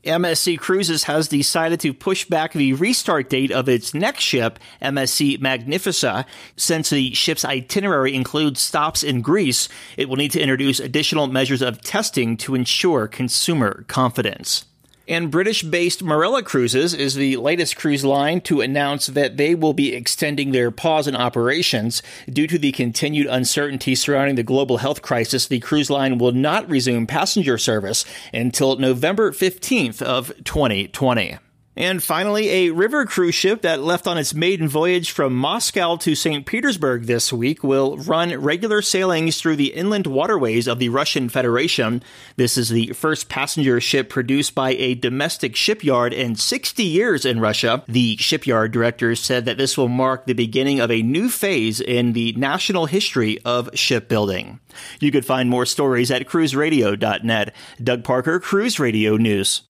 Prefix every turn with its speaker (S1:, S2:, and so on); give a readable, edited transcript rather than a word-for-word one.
S1: MSC Cruises has decided to push back the restart date of its next ship, MSC Magnifica. Since the ship's itinerary includes stops in Greece, it will need to introduce additional measures of testing to ensure consumer confidence. And British-based Marella Cruises is the latest cruise line to announce that they will be extending their pause in operations. Due to the continued uncertainty surrounding the global health crisis, the cruise line will not resume passenger service until November 15th of 2020. And finally, a river cruise ship that left on its maiden voyage from Moscow to St. Petersburg this week will run regular sailings through the inland waterways of the Russian Federation. This is the first passenger ship produced by a domestic shipyard in 60 years in Russia. The shipyard director said that this will mark the beginning of a new phase in the national history of shipbuilding. You could find more stories at cruiseradio.net. Doug Parker, Cruise Radio News.